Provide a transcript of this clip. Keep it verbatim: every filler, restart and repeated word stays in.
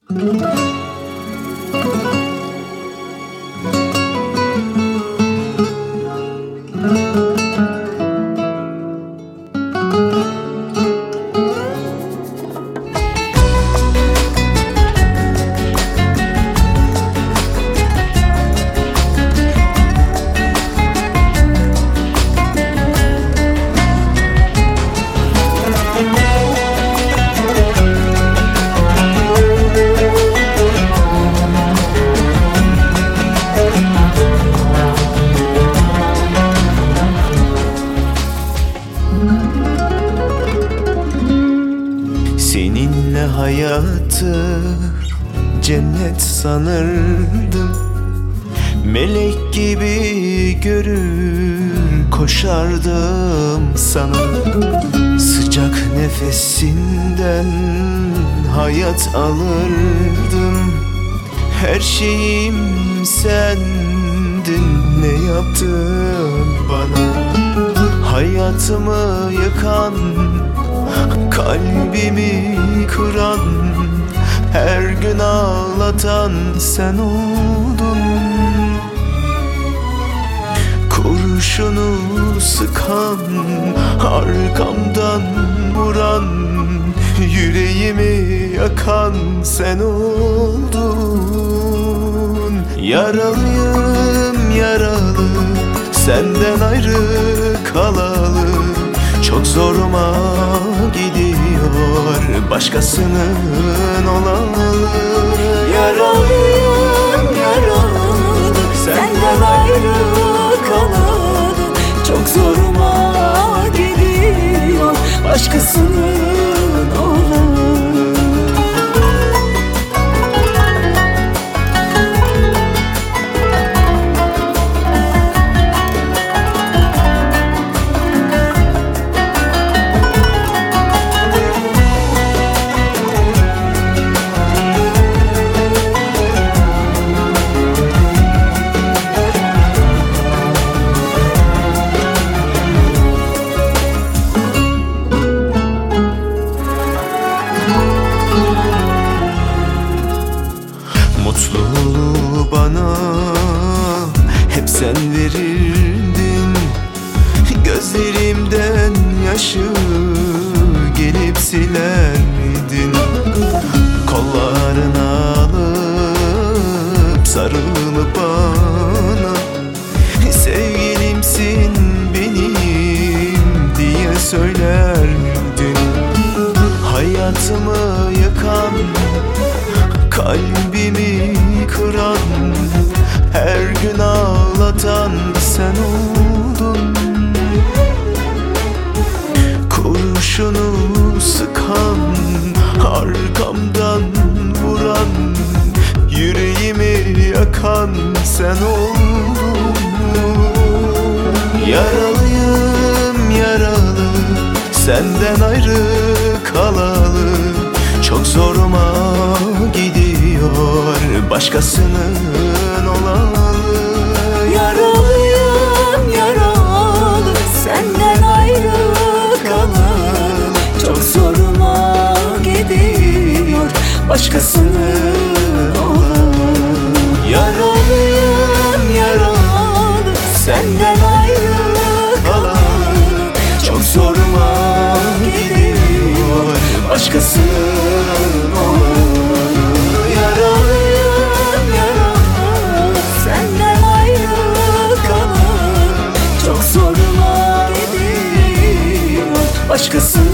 Seninle hayatı cennet sanırdım. Melek gibi görür koşardım sana. Sıcak nefesinden hayat alırdım. Her şeyim sendin, ne yaptın bana? Hayatımı yıkan, kalbimi kıran, her gün ağlatan sen oldun. Kurşunu sıkan, arkamdan vuran, yüreğimi yakan sen oldun. Yaralıyım yaralı, senden ayrı kalalı. Çok zoruma gidiyor başkasının olalı. Yaralıyım yaralı, senden ayrı kalalı. Çok zoruma gidiyor başkasının olalı. Mutluluğu bana hep sen verirdin. Gözlerimden yaşı gelip siler miydin? Kollarına alıp sarılıp bana sevgilimsin benim diye söyler miydin? Hayatımı yıkan, kalbimi kıran, her gün ağlatan sen oldun. Kurşunu sıkan, arkamdan vuran, yüreğimi yakan sen oldun. Yaralıyım yaralı, senden ayrı kalalı. Çok zoruma gidiyor başkasının olalı. Yaralıyım yaralı, senden ayrı kalalı. Çok zoruma gidiyor başkasının olalı. Yaralıyım yaralı, Senden ayrı kalalı. Çok zoruma gidiyor başkasının olalı. Yaralıyım yaralı, senden ayrı kalalı. Çok zoruma gidiyor başkasının